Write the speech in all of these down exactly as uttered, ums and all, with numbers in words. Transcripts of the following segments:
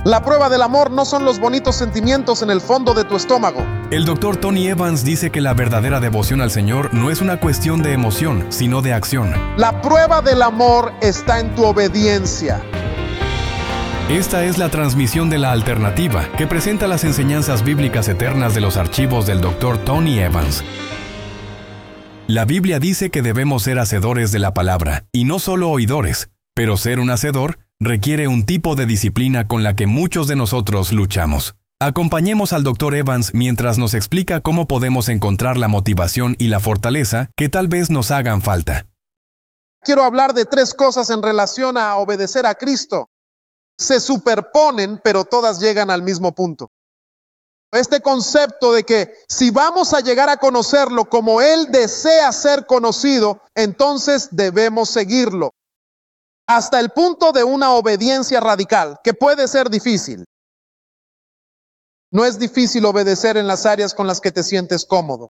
La prueba del amor no son los bonitos sentimientos en el fondo de tu estómago. El doctor Tony Evans dice que la verdadera devoción al Señor no es una cuestión de emoción, sino de acción. La prueba del amor está en tu obediencia. Esta es la transmisión de La Alternativa, que presenta las enseñanzas bíblicas eternas de los archivos del doctor Tony Evans. La Biblia dice que debemos ser hacedores de la palabra, y no solo oidores, pero ser un hacedor requiere un tipo de disciplina con la que muchos de nosotros luchamos. Acompañemos al doctor Evans mientras nos explica cómo podemos encontrar la motivación y la fortaleza que tal vez nos hagan falta. Quiero hablar de tres cosas en relación a obedecer a Cristo. Se superponen, pero todas llegan al mismo punto. Este concepto de que si vamos a llegar a conocerlo como Él desea ser conocido, entonces debemos seguirlo. Hasta el punto de una obediencia radical, que puede ser difícil. No es difícil obedecer en las áreas con las que te sientes cómodo.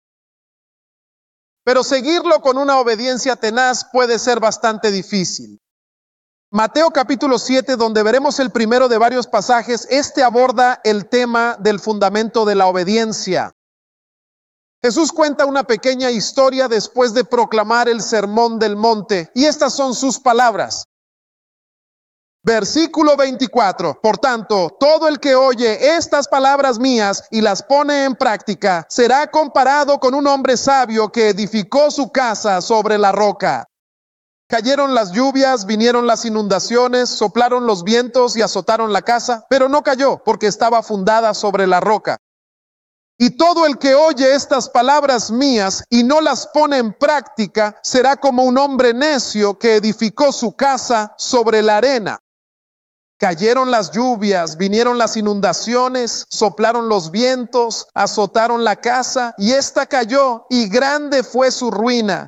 Pero seguirlo con una obediencia tenaz puede ser bastante difícil. Mateo capítulo siete, donde veremos el primero de varios pasajes, este aborda el tema del fundamento de la obediencia. Jesús cuenta una pequeña historia después de proclamar el Sermón del Monte, y estas son sus palabras. Versículo veinticuatro. Por tanto, todo el que oye estas palabras mías y las pone en práctica, será comparado con un hombre sabio que edificó su casa sobre la roca. Cayeron las lluvias, vinieron las inundaciones, soplaron los vientos y azotaron la casa, pero no cayó porque estaba fundada sobre la roca. Y todo el que oye estas palabras mías y no las pone en práctica, será como un hombre necio que edificó su casa sobre la arena. Cayeron las lluvias, vinieron las inundaciones, soplaron los vientos, azotaron la casa, y ésta cayó, y grande fue su ruina.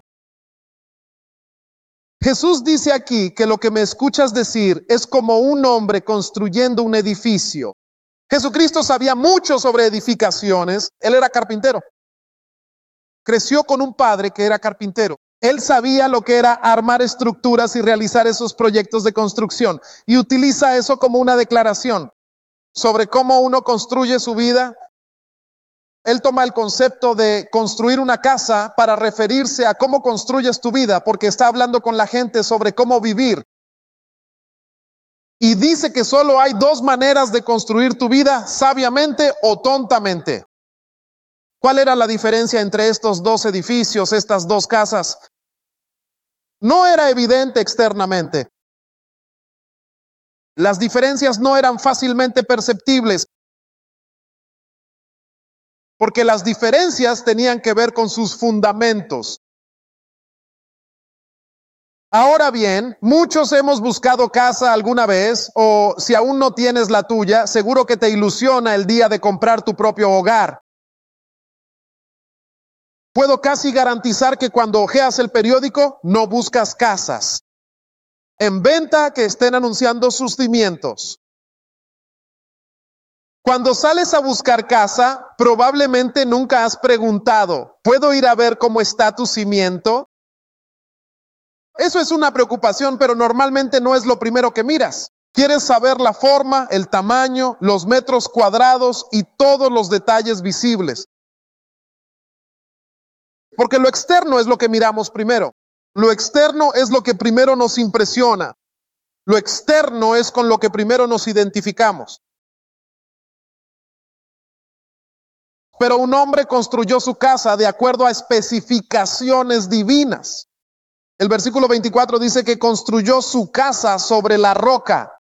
Jesús dice aquí que lo que me escuchas decir es como un hombre construyendo un edificio. Jesucristo sabía mucho sobre edificaciones. Él era carpintero. Creció con un padre que era carpintero. Él sabía lo que era armar estructuras y realizar esos proyectos de construcción. Y utiliza eso como una declaración sobre cómo uno construye su vida. Él toma el concepto de construir una casa para referirse a cómo construyes tu vida, porque está hablando con la gente sobre cómo vivir. Y dice que solo hay dos maneras de construir tu vida, sabiamente o tontamente. ¿Cuál era la diferencia entre estos dos edificios, estas dos casas? No era evidente externamente. Las diferencias no eran fácilmente perceptibles, porque las diferencias tenían que ver con sus fundamentos. Ahora bien, muchos hemos buscado casa alguna vez, o si aún no tienes la tuya, seguro que te ilusiona el día de comprar tu propio hogar. Puedo casi garantizar que cuando hojeas el periódico, no buscas casas en venta que estén anunciando sus cimientos. Cuando sales a buscar casa, probablemente nunca has preguntado, ¿puedo ir a ver cómo está tu cimiento? Eso es una preocupación, pero normalmente no es lo primero que miras. Quieres saber la forma, el tamaño, los metros cuadrados y todos los detalles visibles. Porque lo externo es lo que miramos primero. Lo externo es lo que primero nos impresiona. Lo externo es con lo que primero nos identificamos. Pero un hombre construyó su casa de acuerdo a especificaciones divinas. El versículo veinticuatro dice que construyó su casa sobre la roca.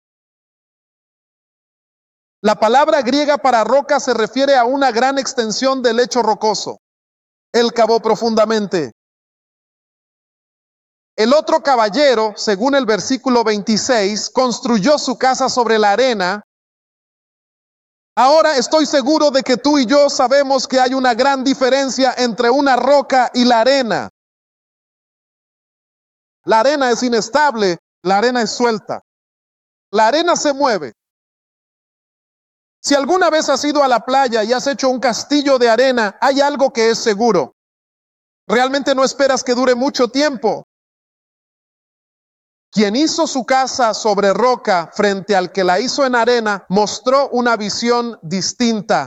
La palabra griega para roca se refiere a una gran extensión del lecho rocoso. Él cavó profundamente. El otro caballero, según el versículo veintiséis, construyó su casa sobre la arena. Ahora estoy seguro de que tú y yo sabemos que hay una gran diferencia entre una roca y la arena. La arena es inestable, la arena es suelta. La arena se mueve. Si alguna vez has ido a la playa y has hecho un castillo de arena, hay algo que es seguro. Realmente no esperas que dure mucho tiempo. Quien hizo su casa sobre roca frente al que la hizo en arena, mostró una visión distinta.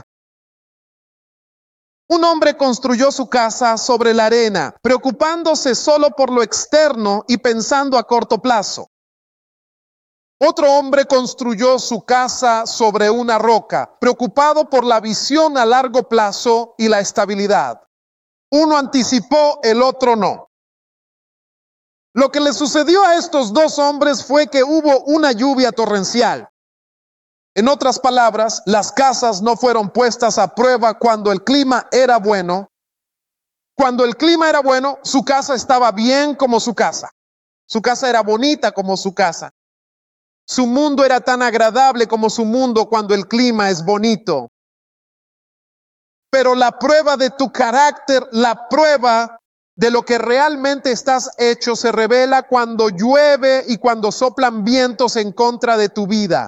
Un hombre construyó su casa sobre la arena, preocupándose solo por lo externo y pensando a corto plazo. Otro hombre construyó su casa sobre una roca, preocupado por la visión a largo plazo y la estabilidad. Uno anticipó, el otro no. Lo que le sucedió a estos dos hombres fue que hubo una lluvia torrencial. En otras palabras, las casas no fueron puestas a prueba cuando el clima era bueno. Cuando el clima era bueno, su casa estaba bien como su casa. Su casa era bonita como su casa. Su mundo era tan agradable como su mundo cuando el clima es bonito. Pero la prueba de tu carácter, la prueba de lo que realmente estás hecho, se revela cuando llueve y cuando soplan vientos en contra de tu vida.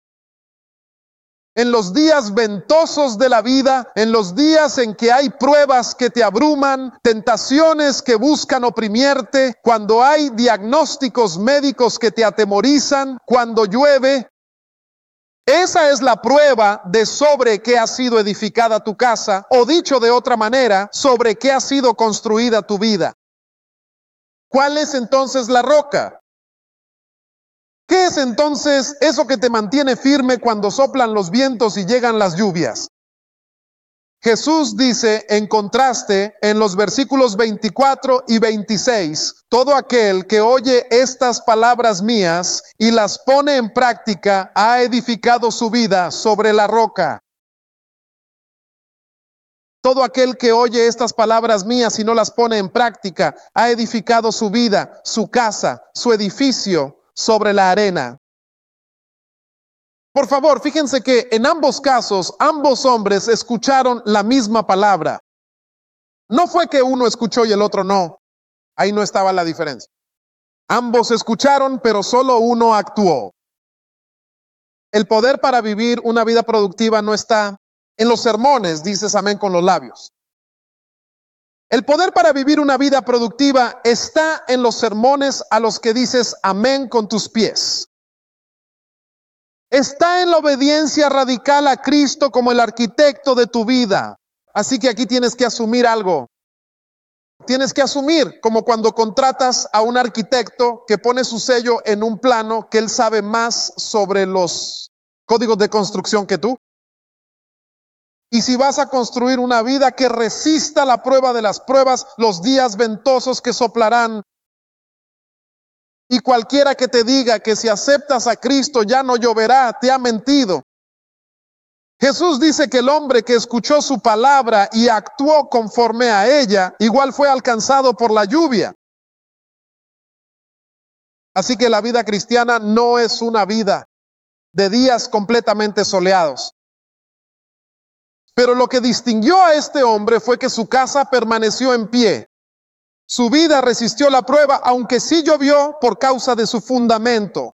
En los días ventosos de la vida, en los días en que hay pruebas que te abruman, tentaciones que buscan oprimirte, cuando hay diagnósticos médicos que te atemorizan, cuando llueve, esa es la prueba de sobre qué ha sido edificada tu casa, o dicho de otra manera, sobre qué ha sido construida tu vida. ¿Cuál es entonces la roca? ¿Qué es entonces eso que te mantiene firme cuando soplan los vientos y llegan las lluvias? Jesús dice en contraste en los versículos veinticuatro y veintiséis, todo aquel que oye estas palabras mías y las pone en práctica ha edificado su vida sobre la roca. Todo aquel que oye estas palabras mías y no las pone en práctica ha edificado su vida, su casa, su edificio sobre la arena. Por favor, fíjense que en ambos casos, ambos hombres escucharon la misma palabra. No fue que uno escuchó y el otro no. Ahí no estaba la diferencia. Ambos escucharon, pero solo uno actuó. El poder para vivir una vida productiva no está en los sermones, dices amén con los labios. El poder para vivir una vida productiva está en los sermones a los que dices amén con tus pies. Está en la obediencia radical a Cristo como el arquitecto de tu vida. Así que aquí tienes que asumir algo. Tienes que asumir, como cuando contratas a un arquitecto que pone su sello en un plano que él sabe más sobre los códigos de construcción que tú. Y si vas a construir una vida que resista la prueba de las pruebas, los días ventosos que soplarán, y cualquiera que te diga que si aceptas a Cristo ya no lloverá, te ha mentido. Jesús dice que el hombre que escuchó su palabra y actuó conforme a ella, igual fue alcanzado por la lluvia. Así que la vida cristiana no es una vida de días completamente soleados. Pero lo que distinguió a este hombre fue que su casa permaneció en pie. Su vida resistió la prueba, aunque sí llovió por causa de su fundamento.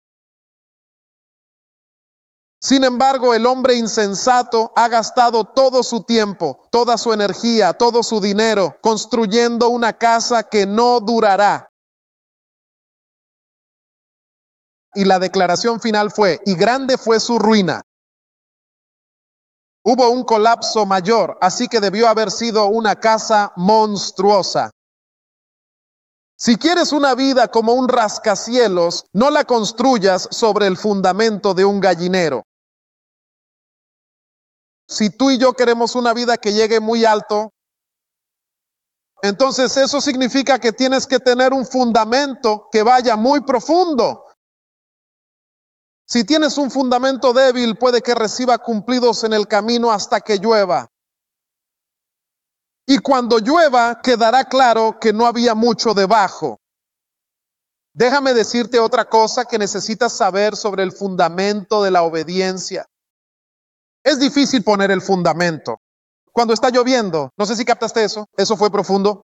Sin embargo, el hombre insensato ha gastado todo su tiempo, toda su energía, todo su dinero, construyendo una casa que no durará. Y la declaración final fue, y grande fue su ruina. Hubo un colapso mayor, así que debió haber sido una casa monstruosa. Si quieres una vida como un rascacielos, no la construyas sobre el fundamento de un gallinero. Si tú y yo queremos una vida que llegue muy alto, entonces eso significa que tienes que tener un fundamento que vaya muy profundo. Si tienes un fundamento débil, puede que reciba cumplidos en el camino hasta que llueva. Y cuando llueva, quedará claro que no había mucho debajo. Déjame decirte otra cosa que necesitas saber sobre el fundamento de la obediencia. Es difícil poner el fundamento. Cuando está lloviendo, no sé si captaste eso, eso fue profundo.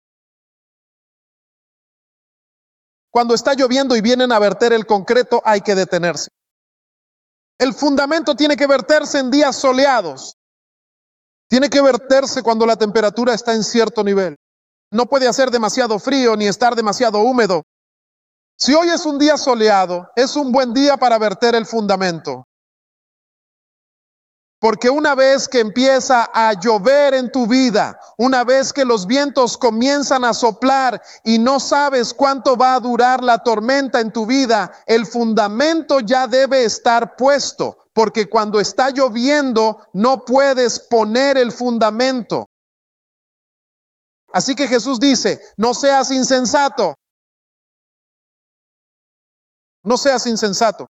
Cuando está lloviendo y vienen a verter el concreto, hay que detenerse. El fundamento tiene que verterse en días soleados. Tiene que verterse cuando la temperatura está en cierto nivel. No puede hacer demasiado frío ni estar demasiado húmedo. Si hoy es un día soleado, es un buen día para verter el fundamento. Porque una vez que empieza a llover en tu vida, una vez que los vientos comienzan a soplar y no sabes cuánto va a durar la tormenta en tu vida, el fundamento ya debe estar puesto, porque cuando está lloviendo no puedes poner el fundamento. Así que Jesús dice, no seas insensato. No seas insensato.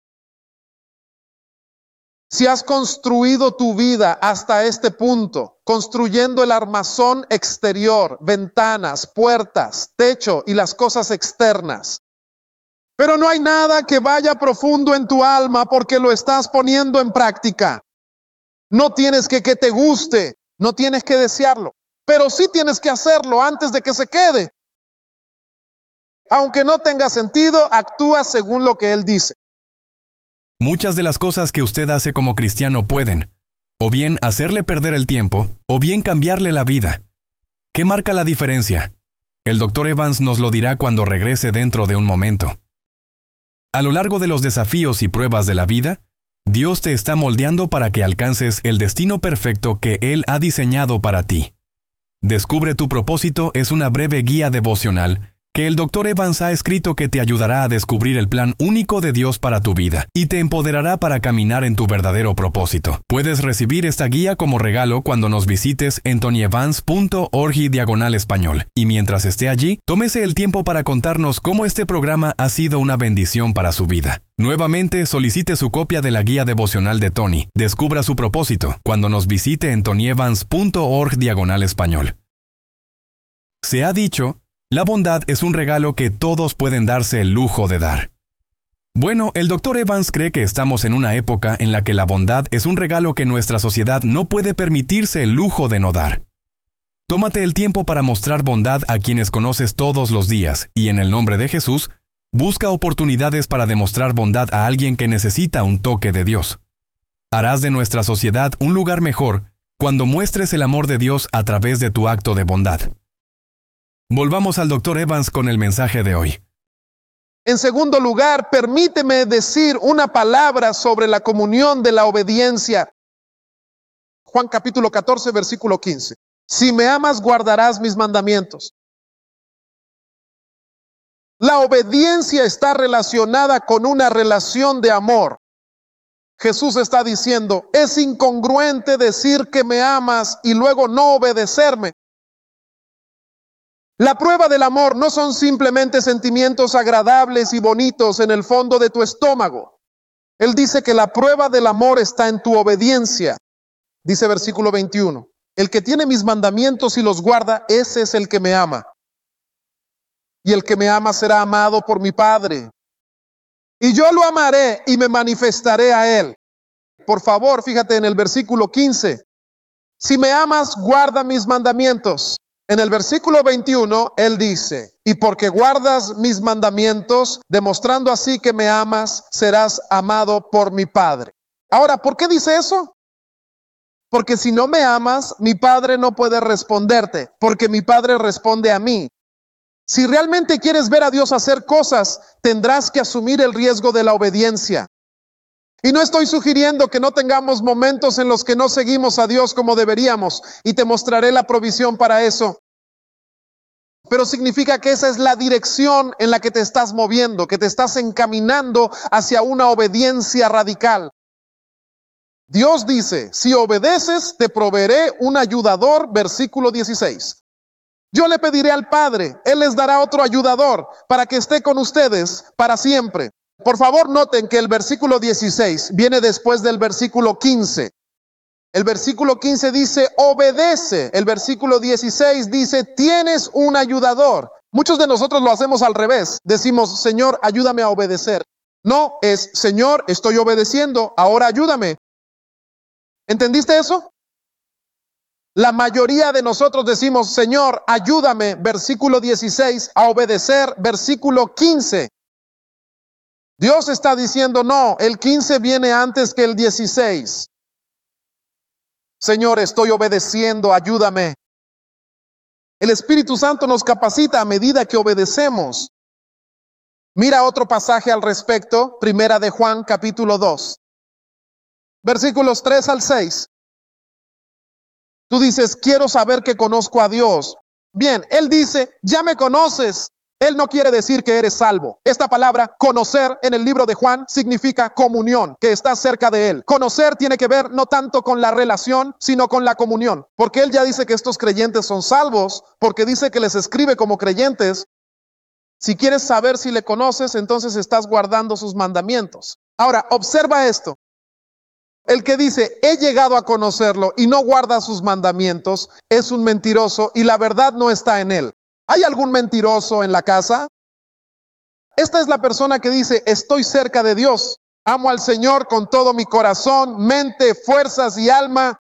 Si has construido tu vida hasta este punto, construyendo el armazón exterior, ventanas, puertas, techo y las cosas externas, pero no hay nada que vaya profundo en tu alma porque lo estás poniendo en práctica. No tienes que que te guste, no tienes que desearlo, pero sí tienes que hacerlo antes de que se quede. Aunque no tenga sentido, actúa según lo que Él dice. Muchas de las cosas que usted hace como cristiano pueden, o bien hacerle perder el tiempo, o bien cambiarle la vida. ¿Qué marca la diferencia? El doctor Evans nos lo dirá cuando regrese dentro de un momento. A lo largo de los desafíos y pruebas de la vida, Dios te está moldeando para que alcances el destino perfecto que Él ha diseñado para ti. Descubre tu propósito es una breve guía devocional que el doctor Evans ha escrito que te ayudará a descubrir el plan único de Dios para tu vida y te empoderará para caminar en tu verdadero propósito. Puedes recibir esta guía como regalo cuando nos visites en tony evans punto org diagonal español. Y mientras esté allí, tómese el tiempo para contarnos cómo este programa ha sido una bendición para su vida. Nuevamente, solicite su copia de la guía devocional de Tony. Descubra su propósito cuando nos visite en tony evans punto org diagonal español. Se ha dicho, la bondad es un regalo que todos pueden darse el lujo de dar. Bueno, el doctor Evans cree que estamos en una época en la que la bondad es un regalo que nuestra sociedad no puede permitirse el lujo de no dar. Tómate el tiempo para mostrar bondad a quienes conoces todos los días y en el nombre de Jesús, busca oportunidades para demostrar bondad a alguien que necesita un toque de Dios. Harás de nuestra sociedad un lugar mejor cuando muestres el amor de Dios a través de tu acto de bondad. Volvamos al doctor Evans con el mensaje de hoy. En segundo lugar, permíteme decir una palabra sobre la comunión de la obediencia. Juan capítulo catorce, versículo quince. Si me amas, guardarás mis mandamientos. La obediencia está relacionada con una relación de amor. Jesús está diciendo, es incongruente decir que me amas y luego no obedecerme. La prueba del amor no son simplemente sentimientos agradables y bonitos en el fondo de tu estómago. Él dice que la prueba del amor está en tu obediencia. Dice versículo veintiuno, el que tiene mis mandamientos y los guarda, ese es el que me ama. Y el que me ama será amado por mi Padre. Y yo lo amaré y me manifestaré a él. Por favor, fíjate en el versículo quince. Si me amas, guarda mis mandamientos. En el versículo veintiuno, él dice, y porque guardas mis mandamientos, demostrando así que me amas, serás amado por mi Padre. Ahora, ¿por qué dice eso? Porque si no me amas, mi Padre no puede responderte, porque mi Padre responde a mí. Si realmente quieres ver a Dios hacer cosas, tendrás que asumir el riesgo de la obediencia. Y no estoy sugiriendo que no tengamos momentos en los que no seguimos a Dios como deberíamos, y te mostraré la provisión para eso. Pero significa que esa es la dirección en la que te estás moviendo, que te estás encaminando hacia una obediencia radical. Dios dice, si obedeces, te proveeré un ayudador, versículo dieciséis. Yo le pediré al Padre, Él les dará otro ayudador para que esté con ustedes para siempre. Por favor, noten que el versículo dieciséis viene después del versículo quince. El versículo quince dice, obedece. El versículo dieciséis dice, tienes un ayudador. Muchos de nosotros lo hacemos al revés. Decimos, Señor, ayúdame a obedecer. No, es, Señor, estoy obedeciendo, ahora ayúdame. ¿Entendiste eso? La mayoría de nosotros decimos, Señor, ayúdame, versículo dieciséis, a obedecer, versículo quince. Dios está diciendo, no, el quince viene antes que el dieciséis. Señor, estoy obedeciendo, ayúdame. El Espíritu Santo nos capacita a medida que obedecemos. Mira otro pasaje al respecto, Primera de Juan, capítulo dos, versículos tres al seis. Tú dices, quiero saber que conozco a Dios. Bien, Él dice, ya me conoces. Él no quiere decir que eres salvo. Esta palabra, conocer, en el libro de Juan, significa comunión, que estás cerca de Él. Conocer tiene que ver no tanto con la relación, sino con la comunión. Porque Él ya dice que estos creyentes son salvos, porque dice que les escribe como creyentes. Si quieres saber si le conoces, entonces estás guardando sus mandamientos. Ahora, observa esto. El que dice, he llegado a conocerlo y no guarda sus mandamientos, es un mentiroso y la verdad no está en él. ¿Hay algún mentiroso en la casa? Esta es la persona que dice, estoy cerca de Dios. Amo al Señor con todo mi corazón, mente, fuerzas y alma.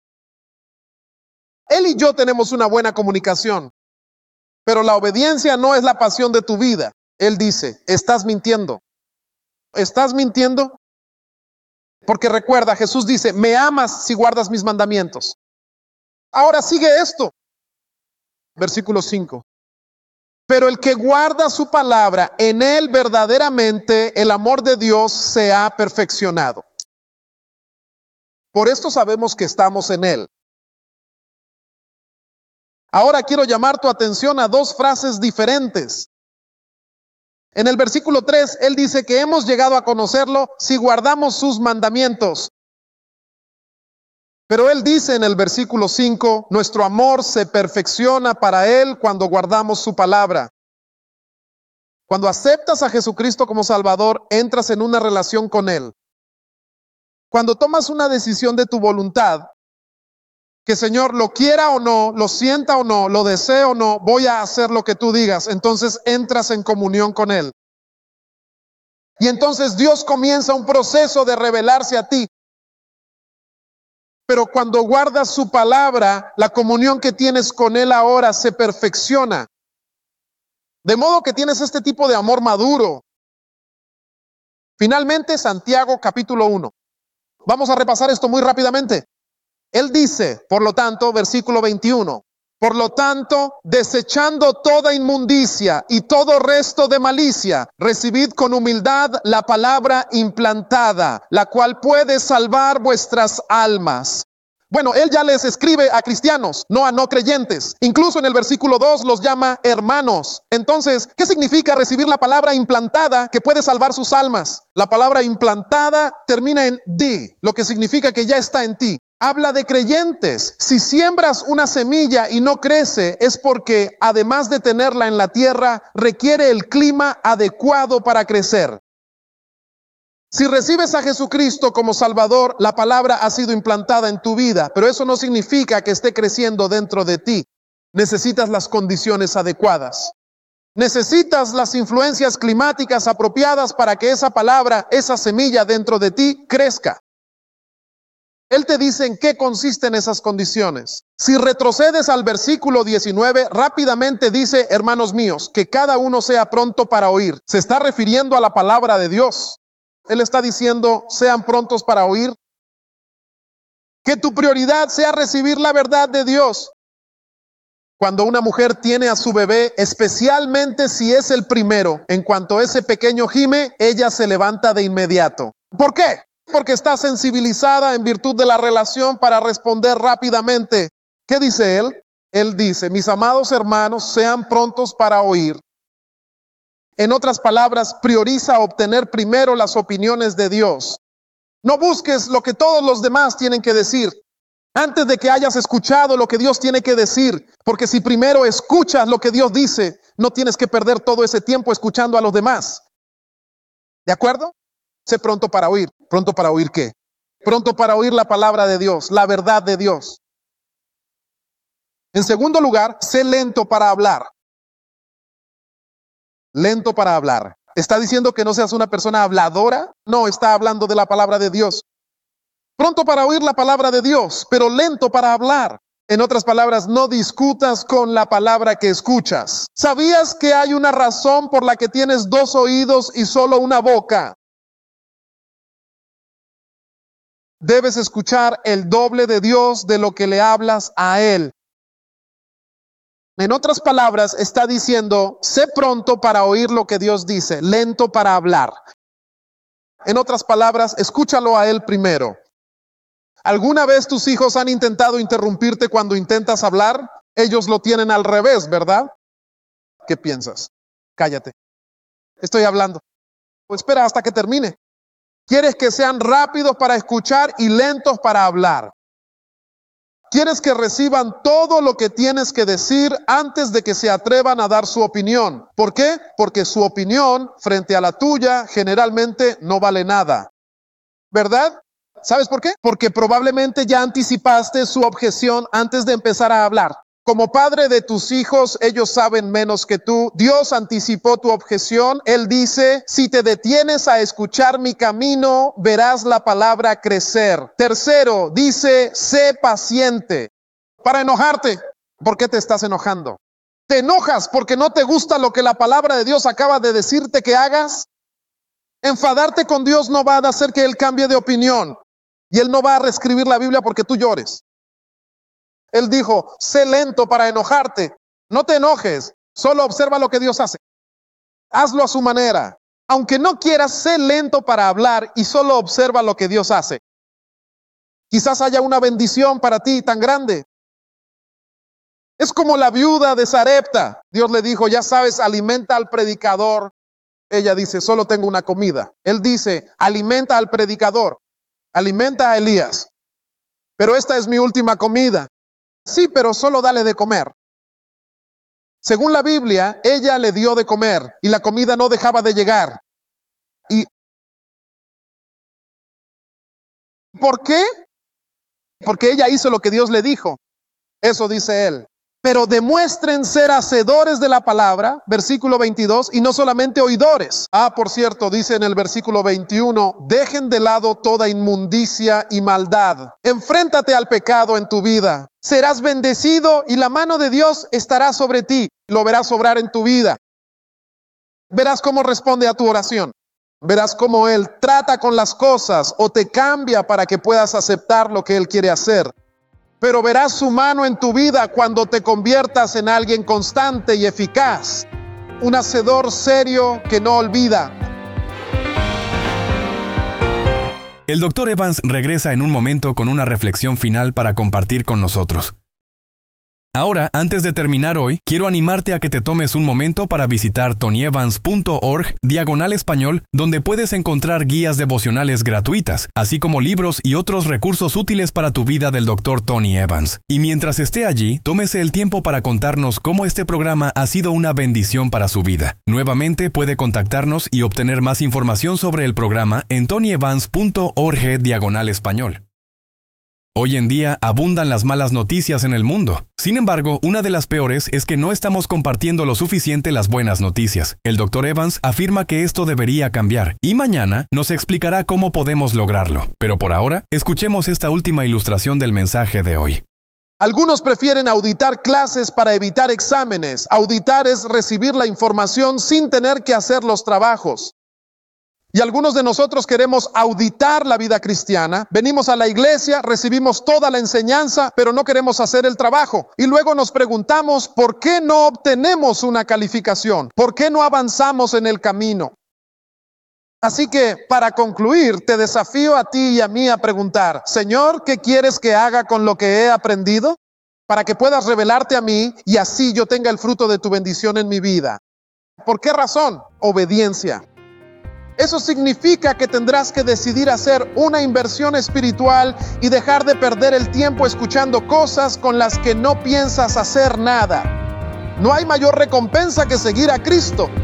Él y yo tenemos una buena comunicación, pero la obediencia no es la pasión de tu vida. Él dice, estás mintiendo. ¿Estás mintiendo? Porque recuerda, Jesús dice, me amas si guardas mis mandamientos. Ahora sigue esto. Versículo cinco. Pero el que guarda su palabra, en él verdaderamente el amor de Dios se ha perfeccionado. Por esto sabemos que estamos en él. Ahora quiero llamar tu atención a dos frases diferentes. En el versículo tres, él dice que hemos llegado a conocerlo si guardamos sus mandamientos. Pero él dice en el versículo cinco, nuestro amor se perfecciona para él cuando guardamos su palabra. Cuando aceptas a Jesucristo como Salvador, entras en una relación con él. Cuando tomas una decisión de tu voluntad, que Señor lo quiera o no, lo sienta o no, lo desee o no, voy a hacer lo que tú digas. Entonces entras en comunión con él. Y entonces Dios comienza un proceso de revelarse a ti. Pero cuando guardas su palabra, la comunión que tienes con él ahora se perfecciona. De modo que tienes este tipo de amor maduro. Finalmente, Santiago capítulo uno. Vamos a repasar esto muy rápidamente. Él dice, por lo tanto, versículo veintiuno, por lo tanto, desechando toda inmundicia y todo resto de malicia, recibid con humildad la palabra implantada, la cual puede salvar vuestras almas. Bueno, él ya les escribe a cristianos, no a no creyentes. Incluso en el versículo dos los llama hermanos. Entonces, ¿qué significa recibir la palabra implantada que puede salvar sus almas? La palabra implantada termina en di, lo que significa que ya está en ti. Habla de creyentes. Si siembras una semilla y no crece, es porque, además de tenerla en la tierra, requiere el clima adecuado para crecer. Si recibes a Jesucristo como Salvador, la palabra ha sido implantada en tu vida, pero eso no significa que esté creciendo dentro de ti. Necesitas las condiciones adecuadas. Necesitas las influencias climáticas apropiadas para que esa palabra, esa semilla dentro de ti crezca. Él te dice en qué consisten esas condiciones. Si retrocedes al versículo diecinueve, rápidamente dice, hermanos míos, que cada uno sea pronto para oír. Se está refiriendo a la palabra de Dios. Él está diciendo, sean prontos para oír. Que tu prioridad sea recibir la verdad de Dios. Cuando una mujer tiene a su bebé, especialmente si es el primero, en cuanto ese pequeño gime, ella se levanta de inmediato. ¿Por qué? Porque está sensibilizada en virtud de la relación para responder rápidamente. ¿Qué dice él? Él dice, mis amados hermanos, sean prontos para oír. En otras palabras, prioriza obtener primero las opiniones de Dios. No busques lo que todos los demás tienen que decir antes de que hayas escuchado lo que Dios tiene que decir, porque si primero escuchas lo que Dios dice, no tienes que perder todo ese tiempo escuchando a los demás. ¿De acuerdo? Sé pronto para oír. ¿Pronto para oír qué? Pronto para oír la palabra de Dios, la verdad de Dios. En segundo lugar, sé lento para hablar. Lento para hablar. ¿Está diciendo que no seas una persona habladora? No, está hablando de la palabra de Dios. Pronto para oír la palabra de Dios, pero lento para hablar. En otras palabras, no discutas con la palabra que escuchas. ¿Sabías que hay una razón por la que tienes dos oídos y solo una boca? Debes escuchar el doble de Dios de lo que le hablas a Él. En otras palabras, está diciendo, sé pronto para oír lo que Dios dice, lento para hablar. En otras palabras, escúchalo a Él primero. ¿Alguna vez tus hijos han intentado interrumpirte cuando intentas hablar? Ellos lo tienen al revés, ¿verdad? ¿Qué piensas? Cállate. Estoy hablando. Pues espera hasta que termine. Quieres que sean rápidos para escuchar y lentos para hablar. Quieres que reciban todo lo que tienes que decir antes de que se atrevan a dar su opinión. ¿Por qué? Porque su opinión frente a la tuya generalmente no vale nada. ¿Verdad? ¿Sabes por qué? Porque probablemente ya anticipaste su objeción antes de empezar a hablar. Como padre de tus hijos, ellos saben menos que tú. Dios anticipó tu objeción. Él dice, si te detienes a escuchar mi camino, verás la palabra crecer. Tercero, dice, sé paciente. Para enojarte, ¿por qué te estás enojando? ¿Te enojas porque no te gusta lo que la palabra de Dios acaba de decirte que hagas? Enfadarte con Dios no va a hacer que Él cambie de opinión. Y Él no va a reescribir la Biblia porque tú llores. Él dijo, sé lento para enojarte. No te enojes, solo observa lo que Dios hace. Hazlo a su manera. Aunque no quieras, sé lento para hablar y solo observa lo que Dios hace. Quizás haya una bendición para ti tan grande. Es como la viuda de Sarepta. Dios le dijo, ya sabes, alimenta al predicador. Ella dice, solo tengo una comida. Él dice, alimenta al predicador. Alimenta a Elías. Pero esta es mi última comida. Sí, pero solo dale de comer. Según la Biblia, ella le dio de comer y la comida no dejaba de llegar. ¿Y por qué? Porque ella hizo lo que Dios le dijo. Eso dice él. Pero demuestren ser hacedores de la palabra, versículo veintidós, y no solamente oidores. Ah, por cierto, dice en el versículo veintiuno, dejen de lado toda inmundicia y maldad. Enfréntate al pecado en tu vida. Serás bendecido y la mano de Dios estará sobre ti. Lo verás obrar en tu vida. Verás cómo responde a tu oración. Verás cómo Él trata con las cosas o te cambia para que puedas aceptar lo que Él quiere hacer. Pero verás su mano en tu vida cuando te conviertas en alguien constante y eficaz. Un hacedor serio que no olvida. El doctor Evans regresa en un momento con una reflexión final para compartir con nosotros. Ahora, antes de terminar hoy, quiero animarte a que te tomes un momento para visitar tonyevans punto org diagonal español, donde puedes encontrar guías devocionales gratuitas, así como libros y otros recursos útiles para tu vida del doctor Tony Evans. Y mientras esté allí, tómese el tiempo para contarnos cómo este programa ha sido una bendición para su vida. Nuevamente puede contactarnos y obtener más información sobre el programa en tonyevans punto org diagonal español. Hoy en día abundan las malas noticias en el mundo. Sin embargo, una de las peores es que no estamos compartiendo lo suficiente las buenas noticias. El doctor Evans afirma que esto debería cambiar y mañana nos explicará cómo podemos lograrlo. Pero por ahora, escuchemos esta última ilustración del mensaje de hoy. Algunos prefieren auditar clases para evitar exámenes. Auditar es recibir la información sin tener que hacer los trabajos. Y algunos de nosotros queremos auditar la vida cristiana. Venimos a la iglesia, recibimos toda la enseñanza, pero no queremos hacer el trabajo. Y luego nos preguntamos, ¿por qué no obtenemos una calificación? ¿Por qué no avanzamos en el camino? Así que, para concluir, te desafío a ti y a mí a preguntar, Señor, ¿qué quieres que haga con lo que he aprendido? Para que puedas revelarte a mí y así yo tenga el fruto de tu bendición en mi vida. ¿Por qué razón? Obediencia. Eso significa que tendrás que decidir hacer una inversión espiritual y dejar de perder el tiempo escuchando cosas con las que no piensas hacer nada. No hay mayor recompensa que seguir a Cristo.